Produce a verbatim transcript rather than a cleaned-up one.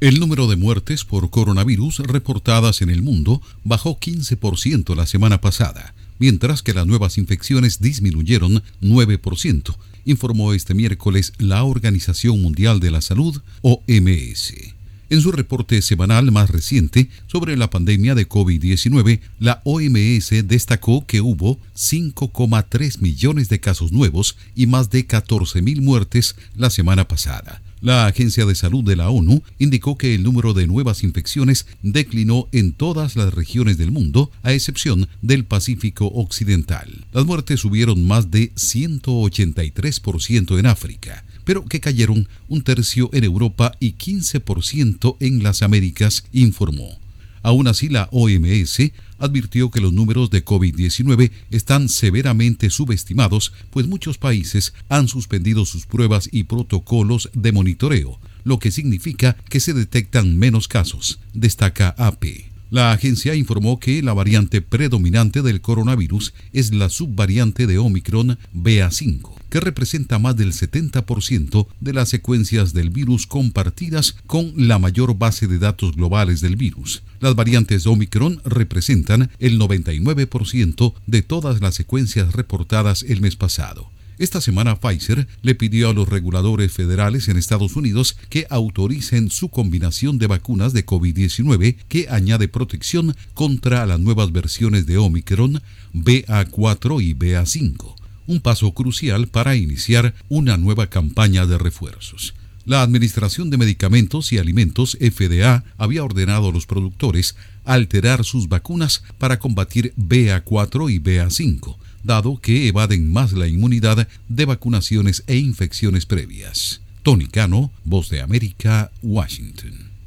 El número de muertes por coronavirus reportadas en el mundo bajó quince por ciento la semana pasada, mientras que las nuevas infecciones disminuyeron nueve por ciento, informó este miércoles la Organización Mundial de la Salud, O M S. En su reporte semanal más reciente sobre la pandemia de COVID diecinueve, la O M S destacó que hubo cinco coma tres millones de casos nuevos y más de catorce mil muertes la semana pasada. La Agencia de Salud de la ONU indicó que el número de nuevas infecciones declinó en todas las regiones del mundo, a excepción del Pacífico Occidental. Las muertes subieron más de ciento ochenta y tres por ciento en África, pero que cayeron un tercio en Europa y quince por ciento en las Américas, informó. Aún así, la O M S advirtió que los números de COVID diecinueve están severamente subestimados, pues muchos países han suspendido sus pruebas y protocolos de monitoreo, lo que significa que se detectan menos casos, destaca A P. La agencia informó que la variante predominante del coronavirus es la subvariante de Omicron B A cinco, que representa más del setenta por ciento de las secuencias del virus compartidas con la mayor base de datos globales del virus. Las variantes de Omicron representan el noventa y nueve por ciento de todas las secuencias reportadas el mes pasado. Esta semana Pfizer le pidió a los reguladores federales en Estados Unidos que autoricen su combinación de vacunas de COVID diecinueve que añade protección contra las nuevas versiones de Omicron, B A cuatro y B A cinco, un paso crucial para iniciar una nueva campaña de refuerzos. La Administración de Medicamentos y Alimentos, F D A, había ordenado a los productores alterar sus vacunas para combatir B A cuatro y B A cinco, dado que evaden más la inmunidad de vacunaciones e infecciones previas. Tony Cano, Voz de América, Washington.